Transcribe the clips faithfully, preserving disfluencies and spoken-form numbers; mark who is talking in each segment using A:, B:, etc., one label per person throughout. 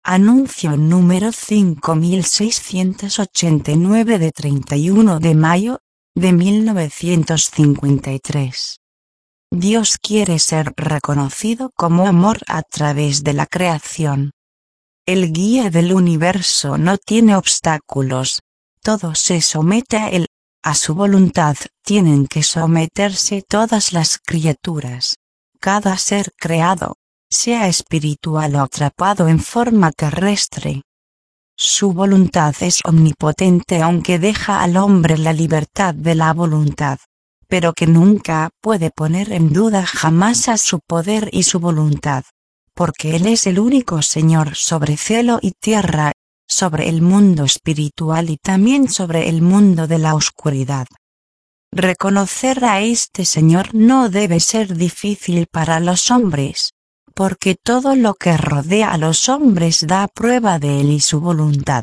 A: Anuncio número cinco mil seiscientos ochenta y nueve de treinta y uno de mayo, de mil novecientos cincuenta y tres. Dios quiere ser reconocido como amor a través de la creación. El guía del universo no tiene obstáculos, todo se somete a él, a su voluntad tienen que someterse todas las criaturas, cada ser creado, sea espiritual o atrapado en forma terrestre. Su voluntad es omnipotente aunque deja al hombre la libertad de la voluntad, pero que nunca puede poner en duda jamás a su poder y su voluntad, porque Él es el único Señor sobre cielo y tierra, sobre el mundo espiritual y también sobre el mundo de la oscuridad. Reconocer a este Señor no debe ser difícil para los hombres, porque todo lo que rodea a los hombres da prueba de Él y su voluntad.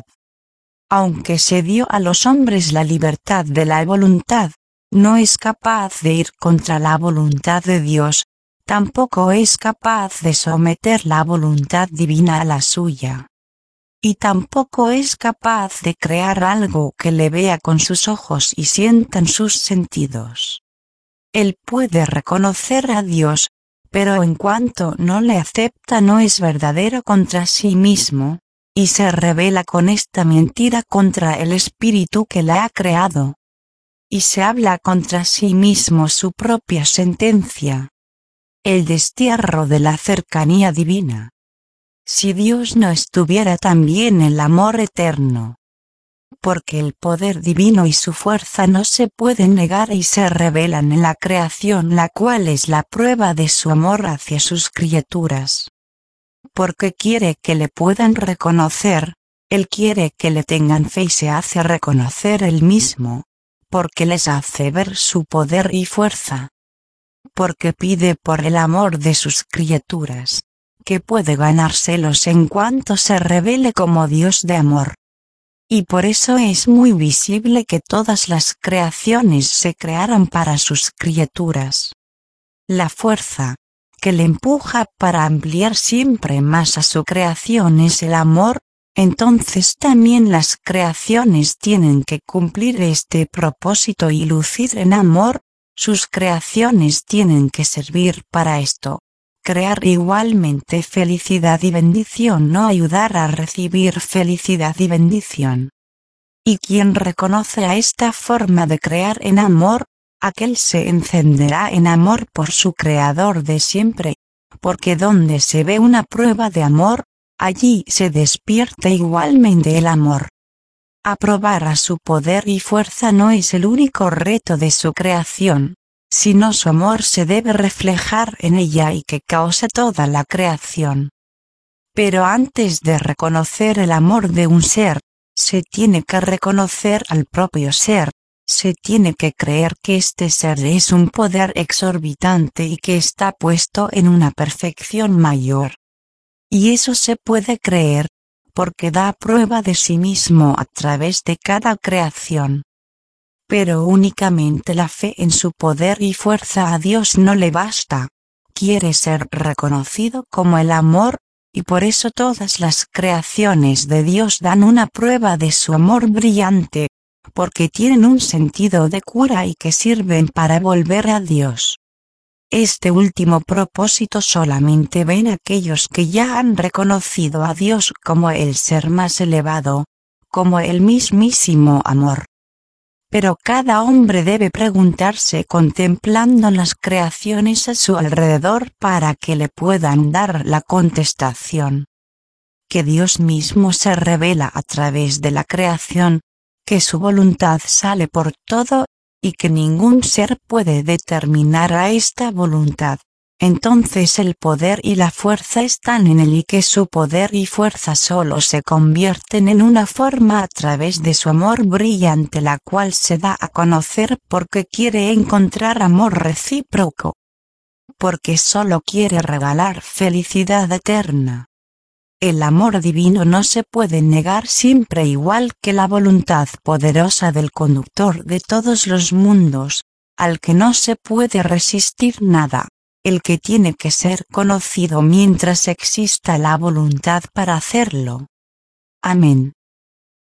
A: Aunque se dio a los hombres la libertad de la voluntad, no es capaz de ir contra la voluntad de Dios, tampoco es capaz de someter la voluntad divina a la suya. Y tampoco es capaz de crear algo que le vea con sus ojos y sientan sus sentidos. Él puede reconocer a Dios, pero en cuanto no le acepta no es verdadero contra sí mismo, y se rebela con esta mentira contra el espíritu que la ha creado. Y se habla contra sí mismo su propia sentencia. El destierro de la cercanía divina. Si Dios no estuviera también el amor eterno, porque el poder divino y su fuerza no se pueden negar y se revelan en la creación, la cual es la prueba de su amor hacia sus criaturas. Porque quiere que le puedan reconocer, Él quiere que le tengan fe y se hace reconocer Él mismo, porque les hace ver su poder y fuerza. Porque pide por el amor de sus criaturas, que puede ganárselos en cuanto se revele como Dios de amor. Y por eso es muy visible que todas las creaciones se crearon para sus criaturas. La fuerza, que le empuja para ampliar siempre más a su creación es el amor, entonces también las creaciones tienen que cumplir este propósito y lucir en amor, sus creaciones tienen que servir para esto. Crear igualmente felicidad y bendición, no ayudar a recibir felicidad y bendición. Y quien reconoce a esta forma de crear en amor, aquel se encenderá en amor por su Creador de siempre, porque donde se ve una prueba de amor, allí se despierta igualmente el amor. Aprobar a su poder y fuerza no es el único reto de su creación, sino su amor se debe reflejar en ella y que causa toda la creación. Pero antes de reconocer el amor de un ser, se tiene que reconocer al propio ser, se tiene que creer que este ser es un poder exorbitante y que está puesto en una perfección mayor. Y eso se puede creer, porque da prueba de sí mismo a través de cada creación. Pero únicamente la fe en su poder y fuerza a Dios no le basta, quiere ser reconocido como el amor, y por eso todas las creaciones de Dios dan una prueba de su amor brillante, porque tienen un sentido de cura y que sirven para volver a Dios. Este último propósito solamente ven aquellos que ya han reconocido a Dios como el ser más elevado, como el mismísimo amor. Pero cada hombre debe preguntarse contemplando las creaciones a su alrededor para que le puedan dar la contestación. Que Dios mismo se revela a través de la creación, que su voluntad sale por todo, y que ningún ser puede determinar a esta voluntad. Entonces el poder y la fuerza están en él y que su poder y fuerza solo se convierten en una forma a través de su amor brillante, la cual se da a conocer porque quiere encontrar amor recíproco. Porque solo quiere regalar felicidad eterna. El amor divino no se puede negar siempre, igual que la voluntad poderosa del conductor de todos los mundos, al que no se puede resistir nada. el que tiene que ser conocido mientras exista la voluntad para hacerlo. Amén.